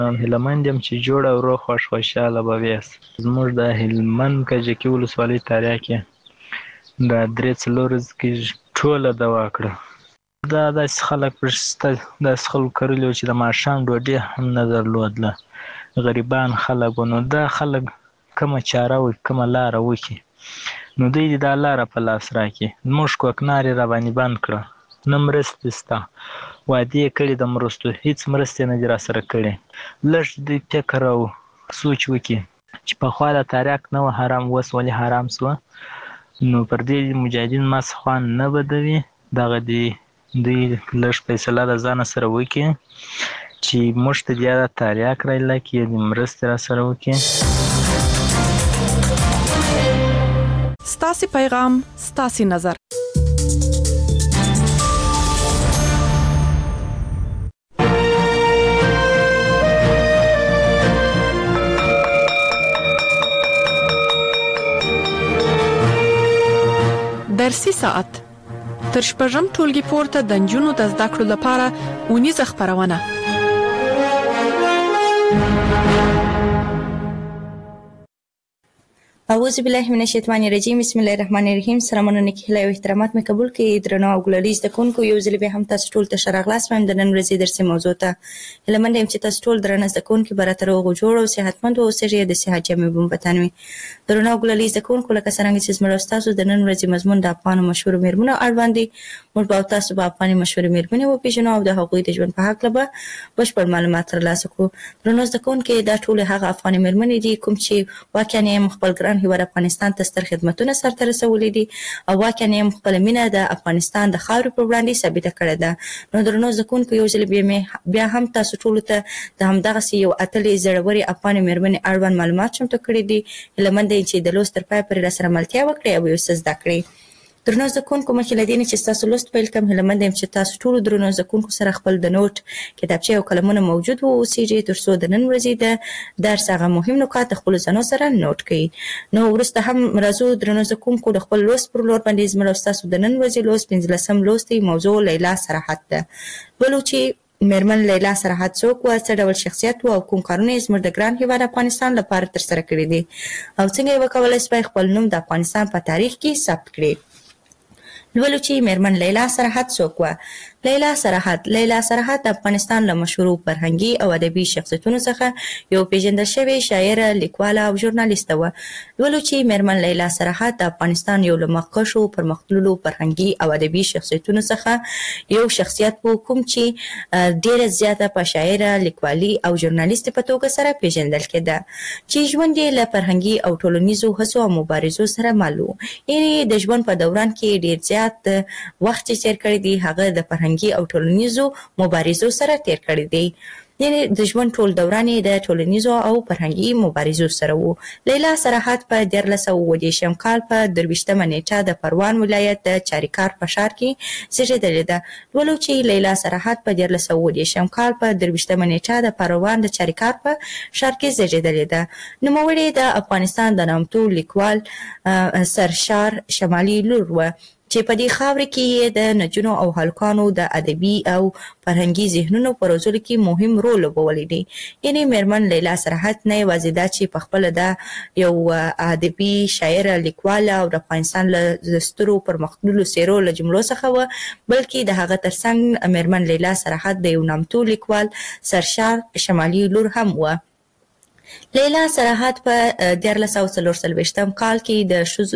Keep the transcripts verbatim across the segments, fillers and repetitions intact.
هیلهمند یم چې جوړ او روغ خوش خوشحاله به ویاست. زموږ د هلمند کجکي ولسوالۍ تریاک کې دا درې څلور ورځې کې ټوله دوا کړه. دا داسې خلک شته، داسې خلکو کرلي وو چې د ماښام ډوډۍ هم نه درلودله، غریبان خلک وو. نو دا خلک کومه چاره وکړي، کومه لاره وکړي، نو دوی دې دا لاره په لاس راکړي. زموږ کوکنار یې راباندې بند کړه، نه مرستې شته، وعدې یې کړي د مرستو، هېڅ مرستې نه دي راسره کړې. لږ دوی فکر او سوچ وکړي چې پخوا د تریاک نه وه حرام، اوس ولې حرام شوه، نو پر دې مجاهدین مس خوان نه بدوي. دغه دې دوی لږ فیصله د ځانه سره وکړي چې موږ ته بیا د تریاک رایله کړي، د مرستې راسره وکړي. ستاسې پیغام، ستاسې نظر. درسي ساعت تر شپږم ټولګي پورته د نجونو د زده کړو لپاره اونیزه خپرونه. اعوذ بالله من الشیطان الرجیم. بسم الله الرحمن الرحیم. سلامونه نیکی هیله او احترامات مې قبول کړئ. درنو او ګلالي زده کوونکو، یو ځل بیا هم تاسو ټول ته ښه راغلاست وایم د نن ورځې درسي موضوع ته. هیلهمنده یم چې تاسو ټول درانه زده کوونکي به راته روغ او جوړ او صحتمند واوسئ، د صحت جامې به مو په تن وي. درنو او ګلالي زده کوونکو، لکه څرنګه چې زموږ او ستاسو د نن ورځې مضمون د افغانو مشهورو مېرمنو اړوند دی، موږ به او تاسو به افغاني مشهورې مېرمنې وپېژنو او د هغوی د ژوند په هکله به بشپړ معلومات ترلاسه کړو. درنو زده کوونکي، دا ټولې هغه افغاني مېرمنې دي کوم چې واقعا یې خپل ګران هېواد افغانستان ته ستر خدمتونه سرته رسولي دي او واقعا یې خپله مینه د افغانستان د خاورې پر وړاندې ثابته کړې ده. نو درنو زده کوونکو، یو ځل بیا هم تاسو ټولو ته د همدغسې یو اتلې زړورې افغانې مېرمنې اړوند معلومات چمتو کړي دي. هیلهمنده یم چې د لوست تر پایه پورې راسره ملتیا وکړئ او یو څه زده کړئ. درنو زده کوونکو، مخکې له دې نه چې ستاسو لوست پیل کړم، هیلهمنده یم چې تاسو ټولو درنو زده کوونکو سره خپل د نوټ کتابچې او قلمونه موجود واوسیږي، تر څو د نن ورځې د درس هغه مهم نکات د خپلو ځانو سره نوټ کړئ. نو وروسته هم راځو درنو زده کوونکو د خپل لوست پر لور باندې. زموږ او ستاسو د نن ورځې لوست پنځلسم لوست دی، موضوع لیلا سراحت ده. لولو چې مېرمن لیلا سراحت څوک وه، څه ډول شخصیت و او کوم کارونه یې زموږ د ګران هېواد افغانستان لپاره ترسره کړي دي او څنګه یې وکولی سوای خپل نوم د افغانستان په تاریخ کې ثبت کړي. لولو چې مېرمن لیلا سراحت څوک وه. لیلا سراحت لیلا سراحت د افغانستان له مشهورو فرهنګي او ادبي شخصیتونو څخه یو پیژندل شوې شاعره، لیکواله او ژورنالیسته وه. لولو چې مېرمن لیلا سراحت د افغانستان یو له مخکښو پرمختللو فرهنګي او ادبي شخصیتونو څخه یو شخصیت و کوم چې ډېره زیاته په شاعره، لیکوالي او ژورنالیستې په توګه سره پیژندل کېده، چې ژوند یې له فرهنګي او ټولنیزو هڅو او مبارزو سره مل و. یعنې د ژوند په دوران کې ډېر زیات وخت چې تېر کړی دی هغه د فرهنګي او ټولنیزو مبارزو سره تېر کړی دی. یعنې د ژوند ټول دوران یې د ټولنیزو او فرهنګي مبارزو سره و. لیلا سراحت په دیارلس سوه اووه دېرشم کال په درویشتمه نیټه د پروان ولایت د چاریکار په ښار کې زېږېدلې ده. لولو چې لیلا سراحت په دیارلس سوه اووه دېرشم کال په درویشتمه نیټه د پروان د چاریکار په ښار کې زېږېدلې ده. نوموړې د افغانستان د نامتو لیکوال سرشار شمالي لور وه چې په دې خاوره کې یې د نجونو او هلکانو د ادبي او فرهنګي ذهنونو په روزلو کې مهم رول لوبولی دی. یعنې مېرمن لیلا سراحت نه یوازې دا چې په خپله دا یو ادبي شاعره، لیکواله او د افغانستان له سترو پرمختللو څېرو له جملو څخه وه، بلکې د هغه ترڅنګ مېرمن لیلا سراحت د یو نامتو لیکوال سرشار شمالي لور هم وه. لیلا سراحت په دیارلس سوه څلور څلوېښتم کال کې د ښځو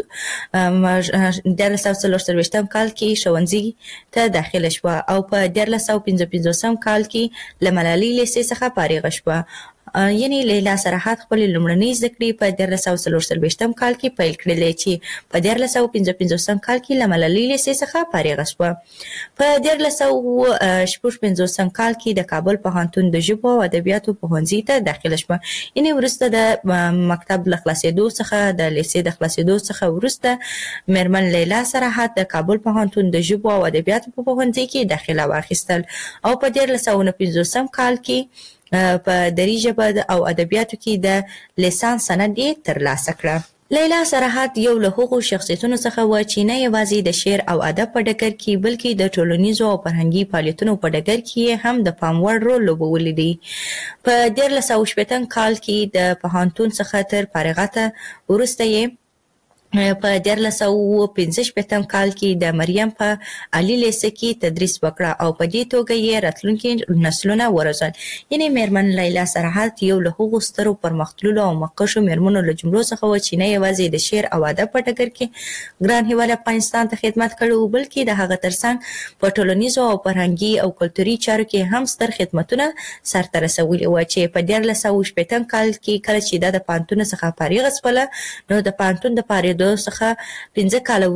دیارلس سوه څلور څلوېښتم کال کې ښوونځي ته داخله شوه او په دیارلس سوه پنځه پنځوسم کال کې له ملالۍ لیسې څخه فارغه شوه. یعنې لیلا سراحت خپلې لومړنۍ زده کړې په دیارلس سوه څلور څلوېښتم کال کې پیل کړلې چې په دیارلس سوه پنځه پنځوسم کال کې له ملالۍ لیسې څخه فارغه شوه. په دیارلس سوه شپږ پنځوسم کال کې د کابل پوهنتون د ژبو او ادبیاتو پوهنځي ته داخله شوه. یعنې وروسته د مکتب له خلاصېدو څخه د لیسې د خلاصېدو څخه وروسته مېرمن لیلا سراحت د کابل پوهنتون د ژبو او ادبیاتو په پوهنځي کې داخله واخیستل او په دیارلس سوه نهه پنځوسم کال کې په دري ژبه او ادبیاتو کې د لیسانس سند یې ترلاسه کړه. لیلا سرحد یو له هغو شخصیتونو څخه و چې نه یوازې د شعر او ادب په ډګر کې بلکې د ټولنیزو او فرهنګي فعالیتونو په ډګر کې هم د پام وړ رول لوبولی دی. په دیارلس سوه شپېتم کال کې د پوهنتون څخه تر فارغته وروسته یې په دیارلس سوه پنځه شپېتم کال کې د مریم په عالي لیسه کې تدریس وکړه او په دې توګه یې راتلونکي نسلونه وروزل. یعنې میرمن لیلا سرحد یو له هغو سترو پرمختللو او مخکښو میرمنو له جملو څخه و چې نه یوازې د شعر او ادب په ډګر کې ګران هیواد افغانستان ته خدمت کړی و بلکې د هغه ترڅنګ په ټولنیزو او فرهنګي او کلتوري چارو کې هم ستر خدمتونه سرته رسولي وو چې په دیارلس سوه شپېتم کال کې کله چې دا د پوهنتون څخه فارغه شوله نو د پوهنتون د فارغېدو څخه پنځه کاله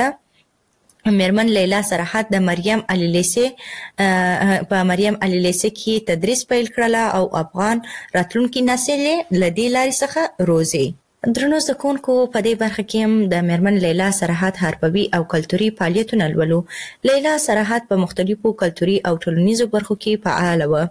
وروسته میرمن لیلا سرحد د مریم علی لیسې په مریم علی لیسې کې تدریس پیل کړله او افغان راتلونکي نسل له دې لارې څخه روزي. درنو زده کوونکو په دې برخه کې هم د میرمن لیلا سرحد حرفوي او کلتوري فعالیتونه لولو. لیلا سرحد په مختلفو کلتوري او ټولنیزو برخو کې فعاله وه.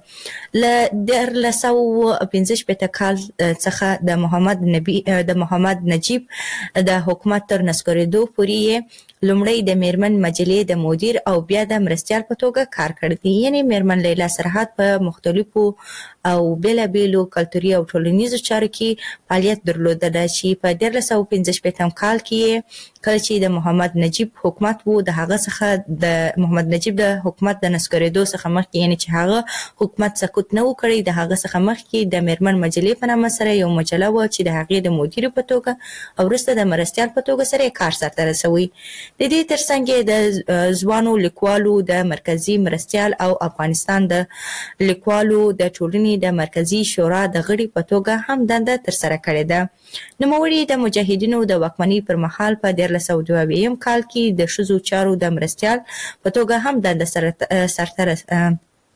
له دیارلس سوه پنځه شپېته کال څخه د محمد نبی د محمد نجیب د حکومت تر نسکورېدو پورې یې لومړی د میرمن مجلې د مدیر او بیا د مرستیال په توګه کار کړی دی. یعنې میرمن لیلا سرحد په مختلفو او بېلابېلو کلتوري او ټولنیزو چارو کې فعالیت درلوده چې په دیارلس سوه پنځه شپېتم کال کې کله چې د محمد نجیب حکومت و د هغه څخه د محمد نجیب د حکومت د نسکورېدو څخه مخکې یعنې چې هغه حکومت سقوط نه و کړی د هغه څخه مخکې د میرمن مجلې په نامه سره یو مجله وه چې د هغې د مدیر په توګه او وروسته د مرستیال په توګه سره یې کار سرته رسوي. د دې ترڅنګ یې د ځوانو لیکوالو د مرکزي مرستیال او افغانستان د لیکوالو د ټولنې د مرکزي شورا د غړي په توګه هم دنده ترسره کړې ده. نوموړي د مجاهدینو د واکمنۍ پر مهال په دیارلس سوه دوه اویایم کال کې د ښځو چارو د مرستیال په توګه هم دنده سرته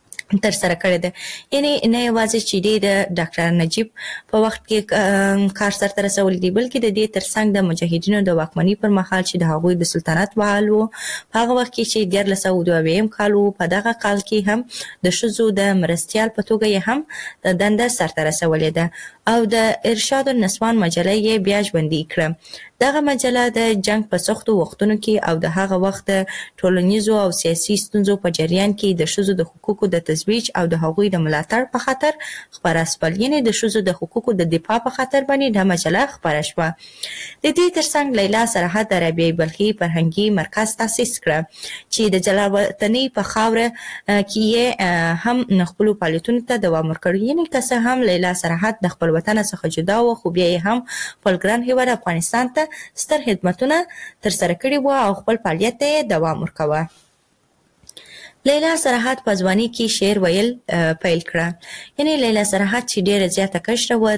ترسره کړې ده. یعنې نه یوازې چې دی د ډاکټر نجیب په وخت کې کار سرته رسولی دی بلکې د دې ترڅنګ د مجاهدینو د واکمنۍ پر مهال چې د هغوی د سلطنت فعال و په هغه وخت کې چې دیارلس سوه دوه اویایم کال و په دغه کال کې هم د ښځو د مرستیال په توګه یې هم دنده سرته رسولې ده او د ارشاد النسوان مجله یې بیا ژوندۍ کړه. دغه مجله د جنگ په سختو وختونو کې او د هغه وخت د ټولنیزو او سیاسي ستونزو په جریان کې د ښځو د حقوقو د تزویج او د هغوی د ملاتړ په خاطر خپره شول. یعنې د ښځو د حقوقو د دفاع په خاطر باندې دا مجله خپره شوه. د دې ترڅنګ لیلا سرحد د رابعه بلخي فرهنګي مرکز تاسیس کړه چې د جلال وطنۍ په خاوره کې یې هم خپلو فعالیتونو ته دوام ورکړ. یعنې که څه هم لیلا سرحد د خپل وطن څخه جدا و خو بیا یې هم خپل ګران هیواد افغانستان ته ستر خدمتونه ترسره کړي وو او خپل فعالیت ته دوام ورکاوه. لیلا سرحد په ځوانۍ کې شعر ویل پیل کړه. یعنې لیلا سرحد چې ډېره زیاته کشره وه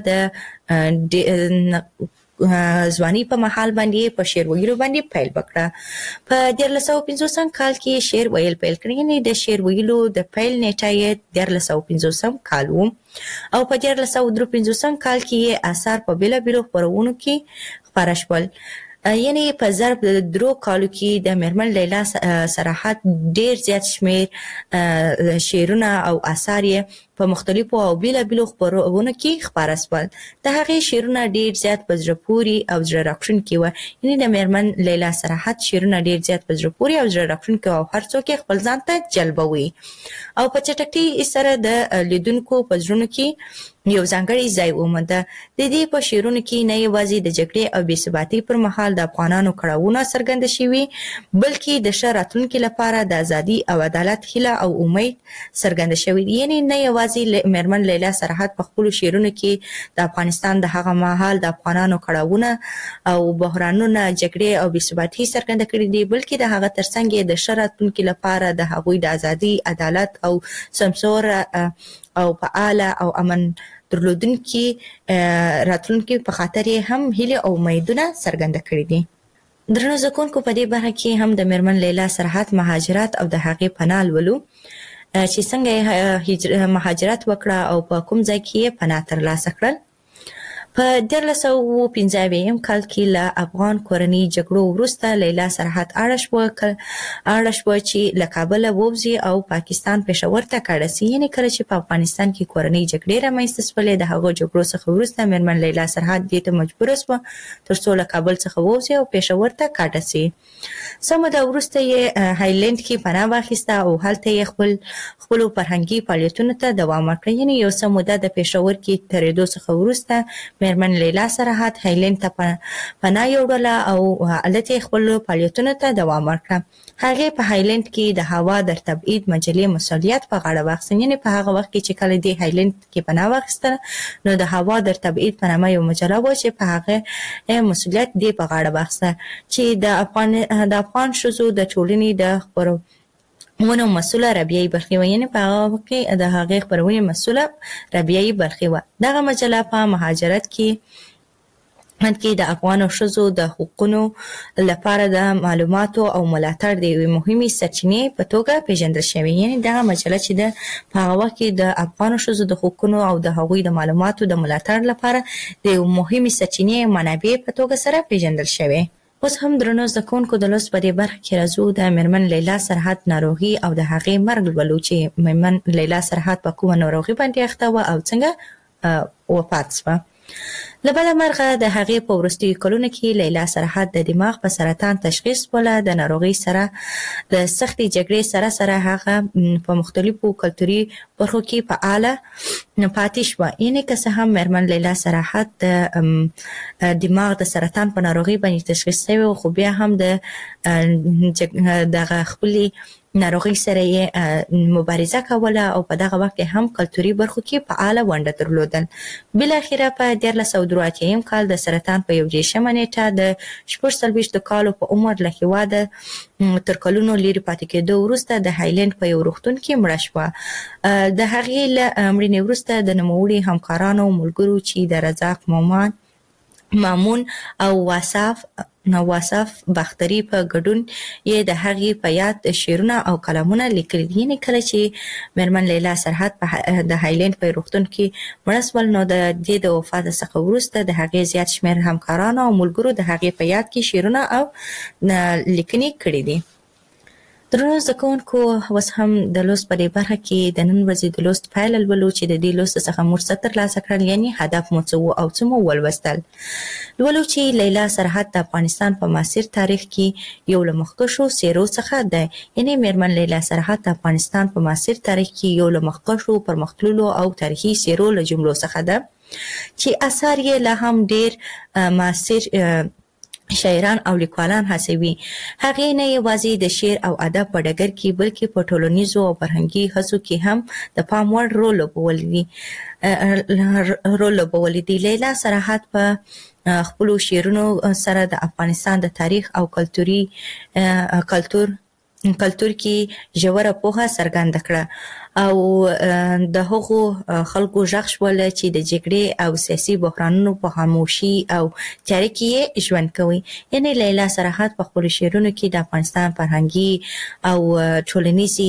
د ځوانۍ په مهال باندې په شعر ویلو باندې پیل وکړه. په دیارلس سوه پنځوسم کال کې شعر ویل پیل کړ. یعنې د شعر ویلو د پیل نیټه یې دیارلس سوه پنځوسم کال و او په دیارلس سوه درې پنځوسم کال کې یې اثار په بېلابېلو خپرونو کې خپاره شول. یعنې په ضرب د درو کالو کې د میرمن لیلا سرحد ډېر زیات شمېر شعرونه او اثار یې په مختلفو او بېلابېلو خپرونو کې خپاره شول. د هغې شعرونه ډېر زیات په زړه پورې او زړه راښکونکي وه. یعنې د میرمن لیلا سرحد شعرونه ډېر زیات په زړه پورې او زړه راښکونکي او هر څوک یې خپل ځان ته جلبوي او په چټکۍ سره د لیدونکو په زړونو کې یو ځانګړی ځای ومونده. د دې په شعرونو کې نه یوازې د جګړې او بېثباتۍ پر مهال د افغانانو کړاوونه څرګنده شوي بلکې د ښه راتلونکي لپاره د ازادي او عدالت هیله او امید څرګنده شوي. یعنې نه یوازې میرمن لیلا سرحد په خپلو شعرونو کې د افغانستان د هغه مهال د افغانانو کړاوونه او بحرانونه جګړې او بېثباتۍ څرګنده کړي دي بلکې د هغه ترڅنګ یې د ښه راتلونکي لپاره د هغوی د ازادي عدالت او سمسوره او فعاله او امن درلودونکي راتلونکي په خاطر یې هم هیلې او امیدونه څرګنده کړي دي. درنو زده کوونکو په دې برخه کې هم د میرمن لیلا سرحد مهاجرت او د هغې پناه لولو چې څنګه یې مهاجرت وکړه او په کوم ځای کې یې پناه ترلاسه کړل. په دیارلس سوه اوه پنځه اویایم کال کې له افغان کورنۍ جګړو وروسته لیلا سرحد اړه شوه اړه شوه چې له کابله ووځي او پاکستان پېښور ته کډه سي. یعنې کله چې په افغانستان کې کورنۍ جګړې رامنځته شولې د هغو جګړو څخه وروسته مېرمن لیلا سرحد دې ته مجبوره شوه تر څو له کابل څخه ووځي او پېښور ته کډه سي. څه موده وروسته یې هایلند کې پناه واخیسته او هلته یې خپل خپلو فرهنګي فعالیتونو ته دوام ورکړ. یعنې یو څه موده د پېښور کې تېرېدو څخه وروسته مېرمن لیلا سرحد هایلند ته پناه یوړله او هلته یې خپلو فعالیتونو ته دوام ورکړه. هغې په هایلند کې د هوا در تبعید مجلې مسؤلیت په غاړه واخیست. یعنې په هغه وخت کې چې کله دې هایلند کې پناه واخیستله نو د هوا در تبعید په نامه یو مجله وه چې په هغه مسؤلیت دې په غاړه واخیسته چې د افغان د افغان ښځو د ټولنې د خپرونو مسؤله رابعه برخي وه. یعنې په هغه وخت کې د هغې خپرونې مسؤله رابعه برخي وه. دغه مجله په مهاجرت کې کې د افغانو ښځو د حقوقو لپاره د معلوماتو او ملاتړ د یوې مهمې سرچینې په توګه پیژندل شوې. یعنې دغه مجله چې د په هغه وخت کې د افغانو ښځو د حقوقو او د هغوی د معلوماتو د ملاتړ لپاره د یوې مهمې سرچینې منابع په توګه سره پیژندل شوې. اوس هم درنو زده کوونکو د لوست په دې برخه کې راځو د مېرمن لیلا سرحد ناروغي او د هغې مرګ لولو چې مېرمن لیلا سرحد په کومه ناروغي باندې اخته وه او څنګه وفات شوه. له بده مرغه د هغې په وروستیو کلونو کې لیلا سرحد د دماغ په سرطان تشخیص شوله. د ناروغۍ سره د سختې جګړې سره سره هغه په مختلفو کلتوري برخو کې فعاله پاتې شوه. یعنې که څه هم مېرمن لیلا سرحد د دماغ د سرطان په ناروغۍ باندې تشخیص شوې خو بیا هم د دغه خپلې ناروغۍ سره یې مبارزه کوله او په دغه وخت کې هم کلتوري برخو کې فعاله ونډه درلودل. بالاخره په دیارلس سوه دوه اتیایم کال د سرطان په یو دېرشمه نیټه د شپږ څلوېښتو کالو په عمر له هېواده تر کلونو لرې پاتې کېدو وروسته د هایلند په یو روغتون کې مړه شوه. د هغې له مړینې وروسته د نوموړي همکارانو او ملګرو چې د رزاق مومان مامون او واصف نواصف باختري په ګډون یې د هغې په یاد شعرونه او کلامونه لیکلي دي. یعنې کله چې مېرمن لیلا سرحد په د هایلند په روغتون کې مړه شول نو د دې د وفات څخه وروسته د هغې زیات شمېر همکارانو او ملګرو د هغې په یاد کې شعرونه او لیکنې کړي دي. درنو زده کوونکو اوس هم د لوست په دې برخه کې د نن ورځې د لوست پایله لولو چې د دې لوست څخه موږ څه ترلاسه کړل. یعنې هدف مو څه و او څه مو ولوستل. لولو چې لیلا سرحد د افغانستان په معاصر تاریخ کې یو له مخکښو څېرو څخه دی. یعنې مېرمن لیلا سرحد د افغانستان په معاصر تاریخ کې یو له مخکښو پرمختللو او تاریخي څېرو له جملو څخه ده چې اثار یې لا هم ډېر معاصر شاعران او لیکوالان هڅوي. هغې نه یوازې د شعر او ادب په ډګر کې بلکې په ټولنیزو او فرهنګي هڅو کې هم د پام وړ رول لوبولی دي رول لوبولی دي. لیلا سرحد په خپلو شعرونو سره د افغانستان د تاریخ او کلتوري کلتور کلتور کې ژوره پوهه څرګنده کړه او د هغو خلکو غږ شول چې د جګړې او سیاسي بحرانونو په خاموشي او تیاره کې ژوند کوي. یعنې لیلا سرحد په خپلو شعرونو کې د افغانستان فرهنګي او ټولنیزي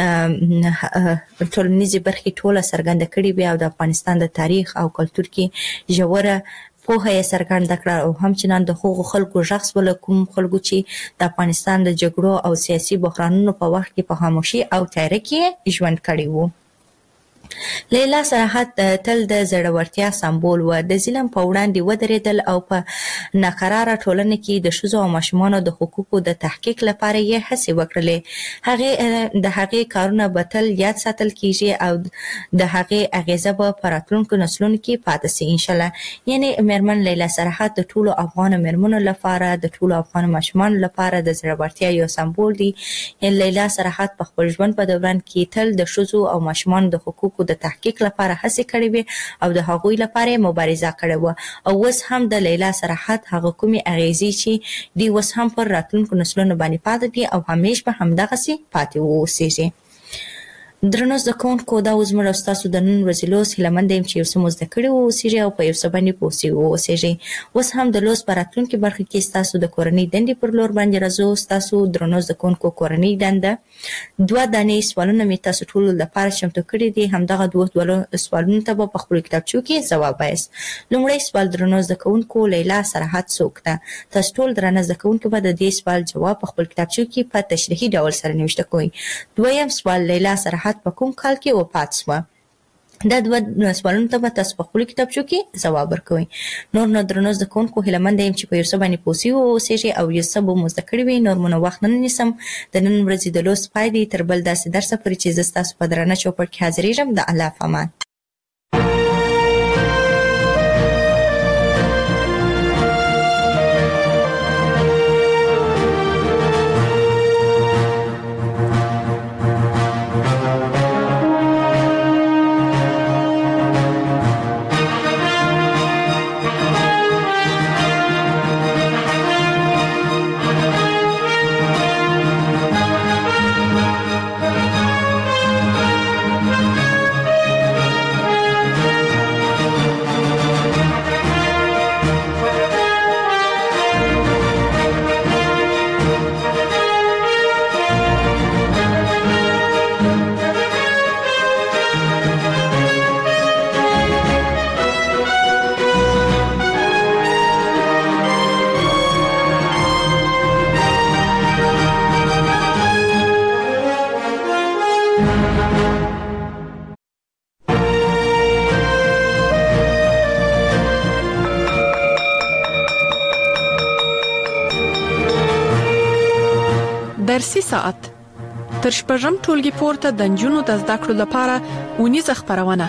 ټولنیزي برخې ټوله څرګنده کړې وې او د افغانستان د تاریخ او کلتور کې ژوره پوهه یې څرګنده کړه او همچنان د هغو خلکو غږ شول کوم خلکو چې د افغانستان د جګړو او سیاسي بحرانونو په وخت کې په خاموشي او تیاره کې ژوند کړی وو. لیلا سرحد تل د زړورتیا سمبول و. د ظلم په وړاندې ودرېدل او په ناقراره ټولنه کې د ښځو او ماشومانو د حقوقو د تحقیق لپاره یې هڅې وکړلې. هغې د هغې کارونه به تل یاد ساتل کیږي او د هغې اغیزه به په راتلونکو نسلونو کې پاتې سي انشاءالله. یعنې مېرمن لیلا سرحد د ټولو افغانو مېرمنو لپاره د ټولو افغانو ماشومانو لپاره د زړورتیا یو سمبول دی. لیلا سرحد په خپل ژوند په دوران کې تل د ښځو او ماشومانو د حقوقو د تحقیق لپاره هڅې کړې وې او د هغوی لپاره مبارزه کړې وه او اوس هم د لیلا سرحد هغه کومې اغیزې چې دی اوس هم پر راتلونکو نسلونو باندې پاتې دي او همیش به همدغسې پاتې واوسیږي. درنو زده کوونکو، دا اوس زموږ او ستاسو د نن ورځې لوست هیله مند یم چې یو څه مو زده کړي واوسېږي او په یو څه باندې پوه سوي واوسېږئ. اوس هم د لوست په راتلونکي برخه کې ستاسو د کورنۍ دندې پر لور باندې راځو. ستاسو درنو زده کوونکو کورنۍ دنده دوه دانې سوالونه مې تاسو ټولو لپاره چمتو کړي دي. همدغه دوه دوه سوالونو ته به په خپلو کتابچو کې ځواب وایاست. لومړی سوال درنو زده کوونکو، لیلا سرحد څوک ده؟ تاسو ټول درنه زده کوونکي به د دې سوال جواب په خپل کتابچو کې په تشریحي ډول سره نوشته کوئ. دویم سوال، لیلا سرحد په کوم کال کې وفات شوه؟ دا دوه سوالونو ته به تاسو په خپلو کتابچو کې ځواب ورکوئ. نور نو درنو زده کوونکو هیله منده یم چې په یو څه باندې پوه سوي واوسېږئ او یو څه به مو زده کړي وي. نور مو نو وخت نه نیسم. د نن ورځې د لوست پای دی. تر بل داسې درسه پورې چې زه ستاسو په درانه چوپړ کې حاضرېږم. د الله په امان. درسي ساعت تر شپږم ټولګي پورته د نجونو د زده کړو لپاره اونیزه خپرونه.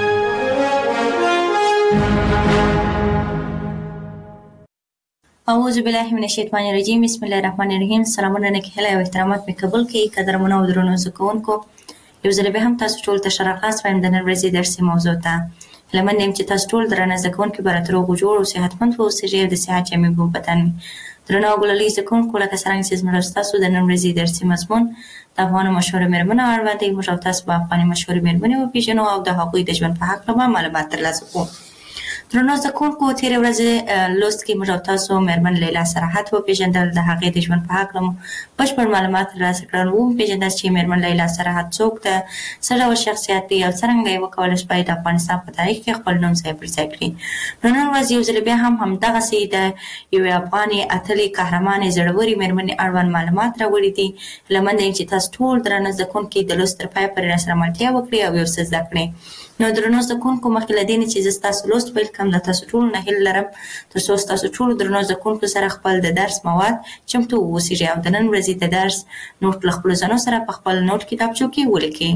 اعوذ بالله من الشیطان الرجیم. بسم الله الرحمن الرحیم. سلامونه نکهله او احترامات مې قبول کړئ. قدرمنو او درنو زده کوونکو، یو ځل بیا هم تاسو ټول ته ښه راغلاست وایم د نن ورځې درسي موضوع ته. هیله منده یم چې تاسو ټول درانه زده کوونکي به راته روغ جوړ او صحتمند واوسېږئ او د صحت جامې به مو په تن وي. درنو او ګلالي زده کوونکو، لکه څرنګه چې زموږ او ستاسو د نن ورځې درسي مضمون د افغانو مشهورو مېرمنو اړوند دی، موږ او تاسو به افغاني مشهورې مېرمنې وپېژنو او د هغوی د ژوند په هکله به معلومات ترلاسه کړو. درنو زده کوونکو، تېرې ورځې لوست کې موږ او تاسو مېرمن لیلا سرحد وپېژندل. د هغې د ژوند په هکله مو بشپړ معلومات ترلاسه کړل. وپېژندل چې مېرمن لیلا سرحد څوک ده، څه ډول شخصیت دی او څرنګه یې وکولی شوای د افغانستان په تاریخ کې خپل نوم ځای پر ځای کړي. نو نن ورځ یو ځل بیا هم همدغسې د یوې افغانې اتلې قهرمانې زړورې مېرمنې اړوند معلومات راوړي دي. هیله منده یم چې تاسو ټول درانه زده کوونکي د لوست تر پایه پورې راسره ملتیا وکړئ او یو څه زده کړئ. نو درنو زده کوونکو، مخکې له دې نه چې زه ستاسو لوست پیل کړم، له تاسو ټولو نه هیله لرم تر څو ستاسو ټولو درنو زده کوونکو سره خپل د درس مواد چمتو واوسېږي او د نن ورځې د درس نوټ له خپلو ځانو سره په خپل نوټ کتابچو کې ولیکئ.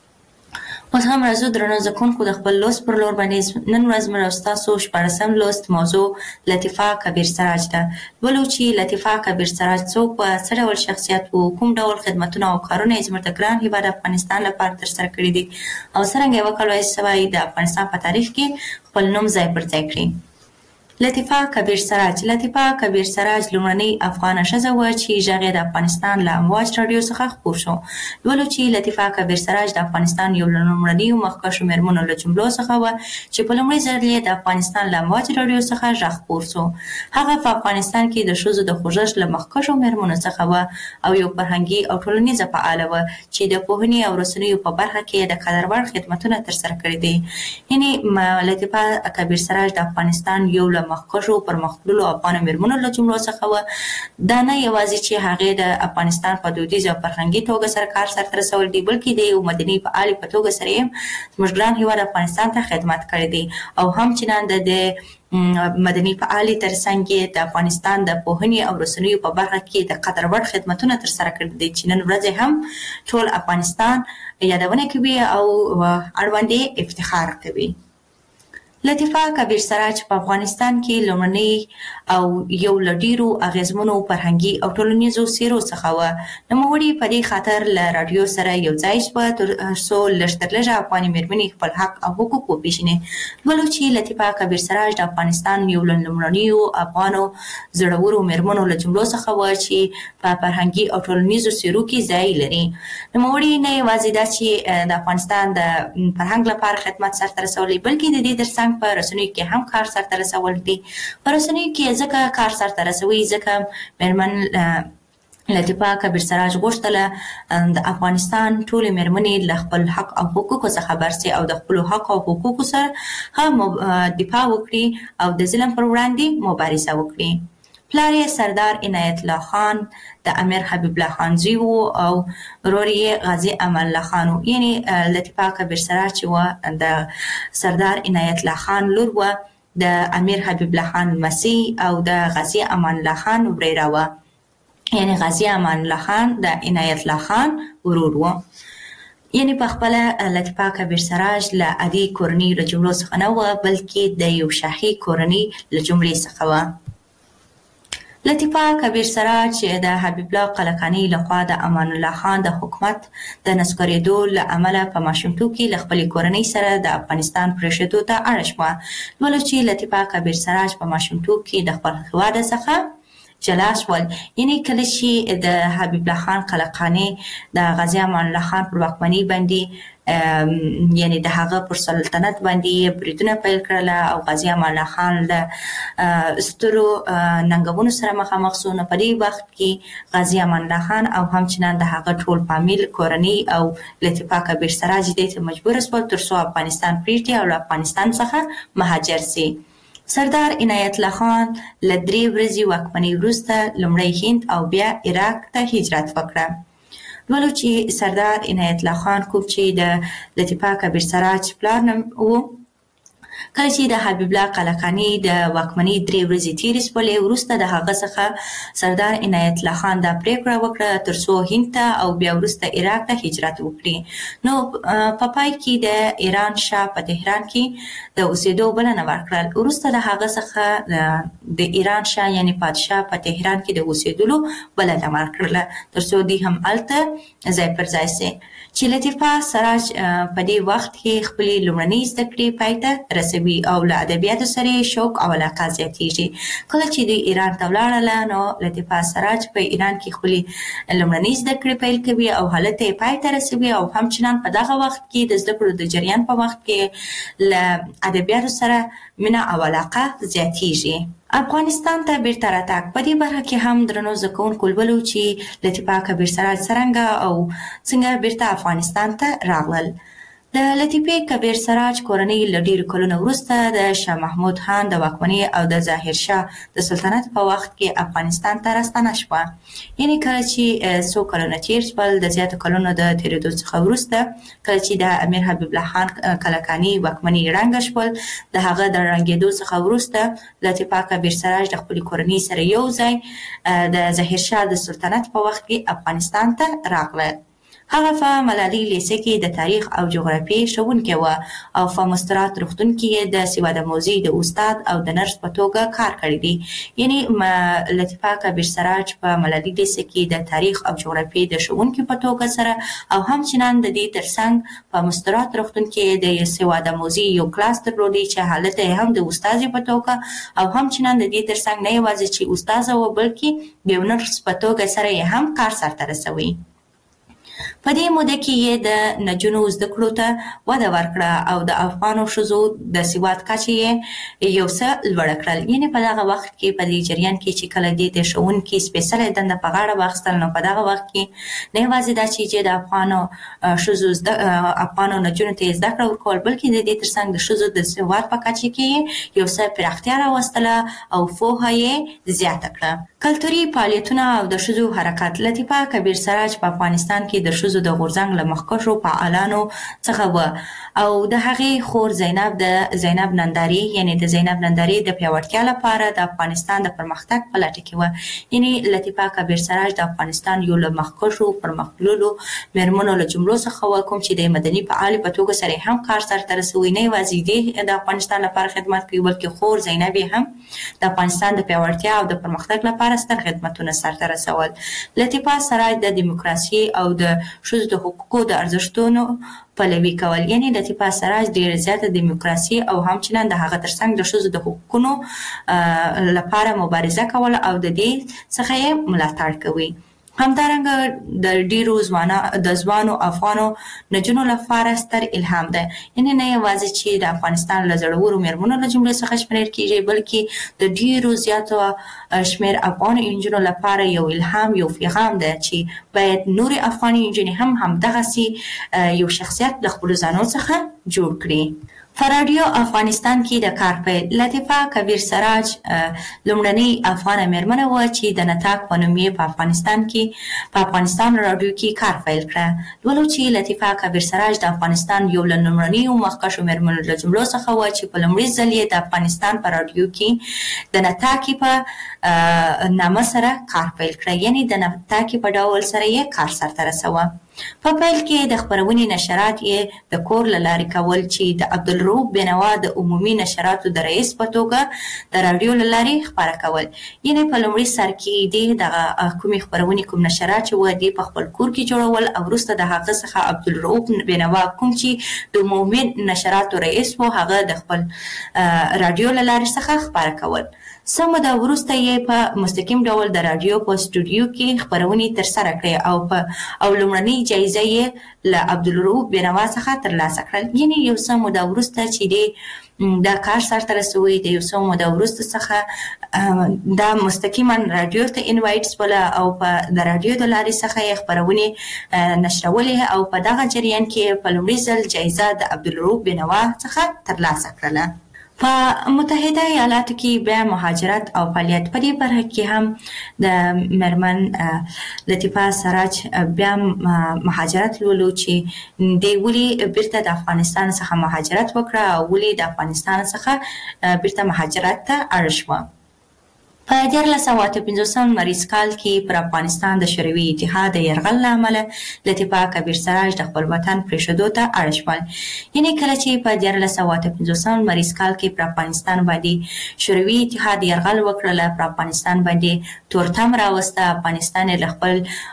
اوس هم راځو درنو زده کوونکو د خپل لوست پر لور باندې. نن ورځ موږ او ستاسو شپاړسم لوست موضوع لطیفه کبیر سراج ده. لولو چې لطیفه کبیر سراج څوک وه، څه ډول شخصیت و، کوم ډول خدمتونه او کارونه یې زموږ د ګران هېواد افغانستان لپاره ترسره کړي دي او څرنګه یې وکولی شوی د افغانستان په تاریخ کې خپل نوم ځای پر ځای کړي. لطیفه کبیر سراج. لطیفه کبیر سراج لومړنۍ افغانه ښځه وه چې غږ یې د افغانستان له امواج راډیو څخه خپور شو. لولو چې لطیفه کبیر سراج د افغانستان یو له لومړنیو مخکښو مېرمنو له جملو څخه وه چې په لومړي ځل یې د افغانستان له امواج راډیو څخه غږ خپور شو. هغه په افغانستان کې د ښځو د خوځښت له مخکښو مېرمنو څخه وه او یو فرهنګي او ټولنیزه فعاله وه چې د پوهنې او رسنیو په برخه کې د قدر وړ خدمتونه ترسره کړي دي. یعنې لطیفه کبیر سراج د افغانستان یو له مخکښو پرمختللو افغانو مېرمنو له جملو څخه وه. دا نه یوازې چې هغې د افغانستان په دودیزه او فرهنګي توګه سره کار سرته رسولی دی، بلکې د یو مدني فعالې په توګه سره یې زموږ ګران هېواد افغانستان ته خدمت کړی دی او همچنان د مدني فعالې تر څنګ یې د افغانستان د پوهنې او رسنیو په برخه کې د قدر وړ خدمتونه ترسره کړي دي چې نن ورځ هم ټول افغانستان یادونه کوي او اړوند یې افتخار کوي. لطیفه کبیر سراج په افغانستان کې لومړنی او یو له ډیرو اغیزمنو فرهنګي او ټولنیزو څیرو څخه وه. نوموړي په دې خاطر له راډیو سره یو ځای شوه تر څو لږ تر لږه افغاني مېرمنې خپل حق او حقوق وپېژني. لولو چې لطیفه کبیر سراج د افغانستان یو له لومړنیو افغانو زړورو مېرمنو له جملو څخه وه چې په فرهنګي او ټولنیزو څیرو کې ځای لري. نوموړي نه یوازې دا چې د افغانستان د فرهنګ لپاره خدمت سرته رسولی، بلکې د دې ترڅنګ په رسنیو کې هم کار سرته رسول دي. په رسنیو کې ځکه کار سرته رسوي ځکه مېرمن لطیفه کبیر سراج غوښتله د افغانستان ټولې مېرمنې له خپل حق او حقوقو څخه خبر سي او د خپلو حق او حقوقو سره هم دفاع وکړي او د ظلم پر وړاندې مبارزه وکړي. پلار یې سردار عنایت الله خان د امیر حبیب الله خان زوی و او ورور یې غازي امان الله خان و. یعنې لطیفه کبیر سراج چې وه د سردار عنایت الله خان لور وه، د امیر حبیب الله خان لمسۍ او د غازي امان الله خان وریره وه. یعنې غازي امان الله خان د عنایت الله خان ورور و. یعنې په خپله لطیفه کبیر سراج له عادي کورنۍ له جملو څخه نه وه، بلکې د یو شاهي کورنۍ له جملې څخه وه. لطیفه کبیر سراج د حبیب الله قلقاني لخوا د امان الله خان د حکومت د نسکورېدو له امله په ماشومتوب کې له خپلې کورنۍ سره د افغانستان پرېښودو ته اړه شوه. لولو چې لطیفه کبیر سراج په ماشومتوب کې د خپل هېواده څخه جلا شول. یعنې کله چې د حبیب الله خان قلقاني د غازي امان الله خان پر واکمنۍ باندې یعنې د هغه پر سلطنت باندې بریدونه پیل کړله او غازي امان الله خان له سترو ننګونو سره مخامخ شو، نو په دې وخت کې غازي امان الله خان او همچنان د هغه ټول فامیل کورنۍ او لطیفه کبیر سراج دې ته مجبور شول تر څو افغانستان پرېږدي او له افغانستان څخه مهاجر سي. سردار عنایت الله خان له درې ورځې واکمنۍ وروسته لومړی هند او بیا عراق ته هجرت وکړه. لولو چې سردار عنایت الله خان کوم چې د لطیفه کبیر سراج پلار نوم و، کله چې د حبیب الله قلقاني د واکمنۍ درې ورځې تېرې شولې، وروسته د هغه څخه سردار عنایت الله خان دا پرېکړه وکړه تر څو هند ته او بیا وروسته عراق ته هجرت وکړي. نو په پای کې د ایران شاه په تهران کې د اوسېدو بلنه ورکړل. وروسته د هغه څخه د ایران شاه یعنې پادشاه په تهران کې د اوسېدلو بلنه ورکړله تر څو دوی هم هلته ځای پر ځای سي. چې لطیفه سراج په دې وخت کې خپلې لومړنۍ زده کړې پای ته رسوي او له ادبیاتو سره یې شوق او علاقه زیاتېږي. کله چې دوی ایران ته ولاړله نو لطیفه سراج په ایران کې خپلې لومړنۍ زده کړې پیل کوي او هلته یې پای ته رسوي او همچنان په دغه وخت کې د زده کړو د جریان په وخت کې له ادبیاتو سره مینه او علاقه زیاتېږي. افغانستان ته بیرته راتګ په دې برخه کې هم درنو زده کوونکو لولو چې لطیفه کبیر سراج څرنګه او څنګه بیرته افغانستان ته راغلل. د لطیفې کبیر سراج کورنۍ له ډېرو کلونو وروسته د شاه محمود خان د واکمنۍ او د ظاهر شاه د سلطنت په وخت کې افغانستان ته راستنه شوه. یعنې کله چې څو کلونه تېر شول د زیاتو کلونو د تېرېدو څخه وروسته، کله چې د امیر حبیب الله خان قلقاني واکمنۍ ړنګه شول، د هغه د ړنګېدو څخه وروسته لطیفه کبیر سراج د خپلې کورنۍ سره یو ځای د ظاهر شاه د سلطنت په وخت کې افغانستان ته راغله. هغه په ملالۍ لیسې کې د تاریخ او جغرافیې ښوونکې وه او په مسترات روغتون کې د سواد آموزۍ د استاد او د نرس په توګه کار کړی دی. یعنې لطیفه کبیر سراج په ملالۍ لیسې کې د تاریخ او جغرافیې د ښوونکي په توګه سره او همچنان د دې ترڅنګ په مسترات روغتون کې د سواد آموزۍ یو کلاس درلودی چې هلته یې هم د استادې په توګه او همچنان د دې ترڅنګ نه یوازې چې استاده وه بلکې د یو نرس په توګه سره یې هم کار سرته رسوي. په دې موده کې یې د نجونو زده کړو ته وده ورکړه او د افغانو ښځو د سواد کچه یې یو څه لوړه کړل. یعنې په دغه وخت کې په دې جریان کې چې کله دې د ښوونکي سپېڅلې دنده په غاړه واخیستل، نو په دغه وخت کې نه یوازې دا چې د افغانو ښځو افغانو نجونو ته یې زده کړه ورکول، بلکې د دې ترڅنګ د ښځو د سواد په کچه کې یې یو څه پراختیا راوستله او پوهه یې زیاته کړه. کلتوري فعالیتونه او د ښځو حرکت. لطیفه کبیر سراج په افغانستان کې د ښځو د غورځنګ له مخکښو فعالانو څخه و او د هغې خور زینب د زینب ننداري یعنی د زینب ننداري د پیاوړتیا لپاره د افغانستان د پرمختګ په لټه کې و. یعنی لطیفه کبیر سراج د افغانستان یو له مخکښو پرمختللو میرمنو له جملو څخه و کوم چې د مدني فعالې په توګه سره هم کار سرته رسوي. نه یوازې د افغانستان لپاره خدمت کوي بلکې خور زینب هم د افغانستان د پیاوړتیا او د پرمختګ لپاره ستر خدمتونه سرته رسول. لطیفه سراج د دیموکراسي او د ښځو د حقوقو د ارزښتونو پلوي کول. یعنی لطیفه سراج ډېر زیاته دیموکراسي او همچنان د هغه ترڅنګ د ښځو د حقوقونو لپاره مبارزه کول او د دې څخه یې ملاتړ کوي. همدارنګه د ډیرو ځوانو د ځوانو افغانو نجونو لپاره ستر الهام ده. یعنی نه یوازې چې د افغانستان له زړورو میرمنو له جملې څخه شمېرل کیږي بلکې د ډیرو زیاتو شمېر افغان نجونو لپاره یو الهام یو پیغام ده چې باید نورې افغاني نجونې هم همدغسې یو شخصیت د خپلو ځانو څخه جوړ کړي. په رادیو افغانستان کې د کار پیل. لطیفه کبیر سراج لومړنۍ افغانه میرمنه وه چې د نطاق په نوم یې په افغانستان کې په افغانستان رادیو کې کار پیل کړه. لولو چې لطیفه کبیر سراج د افغانستان یو له لومړنیو مخکښو میرمنو له جملو څخه وه چې په لومړي ځل یې د افغانستان په رادیو کې د نطاقي په نامه سره کار پیل کړه. یعنی د نطاقي په ډول سره یې کار سرته رسوه. په پیل کې د خپرونې نشرات یې د کور له لارې کول چې د عبدالرؤف بینوا د عمومي نشراتو د رئیس په توګه د راډیو له لارې خپاره کول. یعنی په لومړي سر کې دې دغه کومې خپرونې کوم نشرات چې وه دې په خپل کور کې جوړول او وروسته د هغه څخه عبدالرؤف بینوا کوم چې د عمومي نشراتو رئیس و هغه د خپل راډیو له لارې څخه خپاره کول. څه موده وروسته یې په مستقیم ډول د راډیو په سټوډیو کې خپرونې ترسره کړې او په او لومړنۍ جایزه یې له عبدالرؤف بینوا څخه ترلاسه کړل. یعنی یو څه موده وروسته چې دی دا کار سرته رسوي د یو څه موده وروسته څخه دا مستقیما راډیو ته انوایټ شوله او په د راډیو د لارې څخه یې خپرونې نشرولې او په دغه جریان کې په لومړي ځل جایزه د عبدالرؤف بینوا څخه ترلاسه کړله. په متحده ایالاتو کې بیا مهاجرت او فعالیت په دې برخه کې هم د میرمن لطیفه سراج بیا مهاجرت لولو چې د ولې بیرته د افغانستان څخه مهاجرت وکړه او ولې د افغانستان څخه بیرته مهاجرت ته اړ شوه. په دیارلس سوه اته پنځوسم لمریز کال کې پر افغانستان د شوروي اتحاد د یرغل له امله لطیفه کبیر سراج د خپل وطن پرېښودو ته اړ شول. یعنې کله چې په دیارلس سوه اته پنځوسم لمریز کال کې پر افغانستان باندې شوروي اتحاد یرغل وکړله پر افغانستان باندې تورتم راوسته افغانستان یې له خپل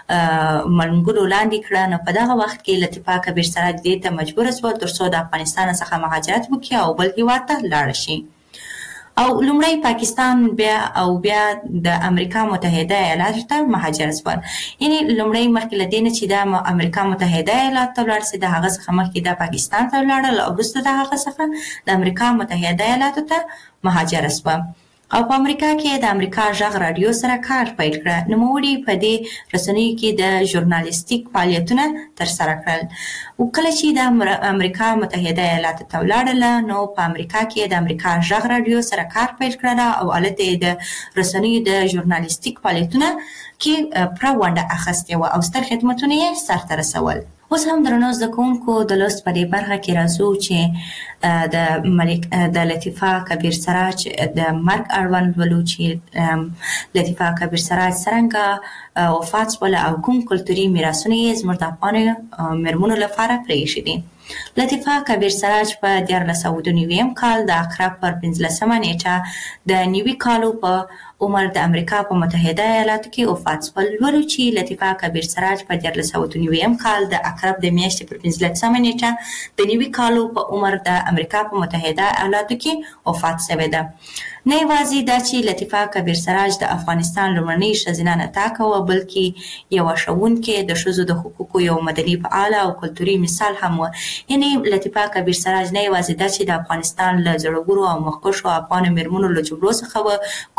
منګولو لاندې کړه نو په دغه وخت کې لطیفه کبیر سراج دې ته مجبوره شوه تر څو د افغانستان څخه مهاجرت وکړي او بل هېواد ته لاړه شي. او لومړی پاکستان بیا او بیا د امریکا متحده ایالاتو ته مهاجر شول. یعنی لومړی مخکې له دې نه چې د امریکا متحده ایالاتو ته ولاړ سي د هغه څخه مخکې د پاکستان ته ولاړل او وروسته د هغه څخه د امریکا متحده ایالاتو ته مهاجر شوه. او په امریکا کې د امریکا غږ راډیو سره کار پیل کړه. نوموړي په دې رسنیو کې د ژورنالیستیک فعالیتونه ترسره کړل. او کله چې د امریکا متحده ایالاتو ته ولاړله نو په امریکا کې د امریکا غږ راډیو سره کار پیل کړه او هلته یې د رسنیو د ژورنالیستیک فعالیتونه کې پوره ونډه اخیستې وه او ستر خدمتونه یې سرته رسول. اوس هم درنو زده کوونکو د لوست په دې برخه کې راځو چې د ملک د لطیفه کبیر سراج د مرګ اړوند ولو چې لطیفه کبیر سراج څرنګه وفات شوله او کوم کلتوري میراثونه یې زموږ د افغانو میرمنو لپاره پرېښي دي. لطیفه کبیر سراج په دیارلس سوه دوه نوي کال د عقرب پر پنځلسمه نیټه د نوي کالو په عمر د امریکا په متحده ایالاتو کې وفات شول. لولو چې لطیفه کبیر سراج په دیارلس سوه دوه نوي کال د عقرب د میاشتې پر پنځلسمه نیټه د نوي کالو په عمر د امریکا په متحده ایالاتو کې وفات شوې ده. نه یوازې دا چې لطیفه کبیر سراج د افغانستان لومړنۍ ښځینه نطاقه وه بلکې یوه ښوونکې د ښځو د حقوقو یو مدني فعاله او کلتوري مثال هم وه. یعنی لطیفه کبیر سراج نه یوازې دا چې د افغانستان له زړورو او مخکښو افغانو میرمنو له جملو څخه وه کوم چې د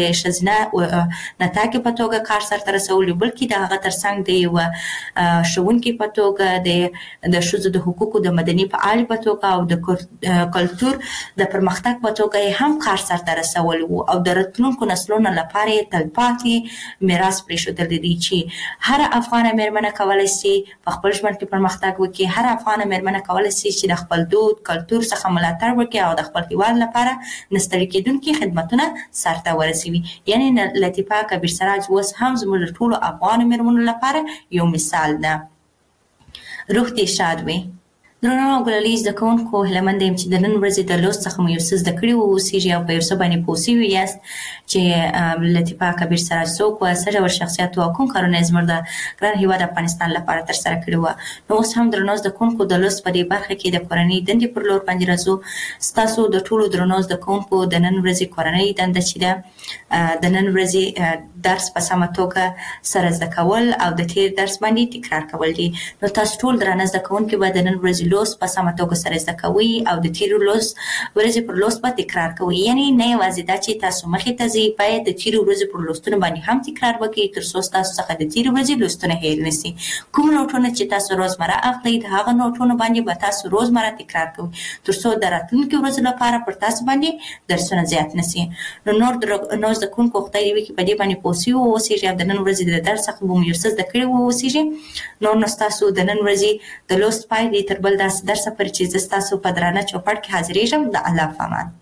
د ښځینه نتاکې په توګه کار سرته رسولي، بلکې د هغه ترڅنګ د یوه ښوونکي په توګه، د د ښځو د حقوقو د مدني فعالې په توګه او د کلتور د پرمختګ په توګه یې هم کار سرته رسولی و او د راتلونکو نسلونو لپاره یې تلپاتې میراث پرېښودلی دی چې هر افغانه مېرمنه کولی سي په خپل ژوند کې پرمختګ وکړي. هر افغانه مېرمنه کولی سي چې د خپل دود کلتور څخه ملاتړ وکړي او د خپل هېواد لپاره نه ستړي کېدونکي خدمتونه سرته ورسوي. یعنې لطیفه کبیر سراج اوس هم زموږ د ټولو افغانو مېرمنو لپاره یو مثال ده. روح دې شاد وي. درنو او ګلالي زده کوونکو، هیله مند یم چې د نن ورځې د لوست څخه مو یو څه زده کړي واوسیږي او په یو څه باندې پوه سوي یاست چې لطیفه کبیر سراج څوک وه، څه ډول شخصیت و او کوم کارونه یې زموږ د ګران هېواد افغانستان لپاره ترسره کړي وه. نو اوس هم درنو زده کوونکو، د لوست په دې برخه کې د کورنۍ دندې پر لور باندې راځو. ستاسو د ټولو درنو زده کوونکو د نن ورځې کورنۍ دنده چې ده د نن ورځې درس په سمه توګه سره زده کول او د تېر درس باندې تکرار کول دي. نو تاسو ټول درانه زده کوونکي به د نن ورځې لوست په سمه توګه سره زده کوئ او د تېرو لوست ورځې پر لوست به تکرار کوئ. یعنې نه یوازې دا چې تاسو مخې ته ځئ، باید د تېرو ورځې پر لوستونو باندې هم تکرار وکړئ تر څو ستاسو څخه د تېرې ورځې لوستونه هېر نه سي. کوم نوټونه چې تاسو روزمره اخلئ، د هغه نوټونو باندې به تاسو روزمره تکرار کوئ تر څو د راتلونکي ورځو لپاره پر تاسو باندې درسونه زیات نه سي. نو نور نور زده کوونکو خدای دې وکړي په دې باندې پوه سوي واوسېږي او د نن ورځې د درس څخه به مو یو څه زده کړي واوسېږي. نور نو ستاسو د نن ورځې د لوست پای دی تر بل داسې درسه پورې چې زه ستاسو په درانه چوپړ کې حاضرېږم. د الله په امان.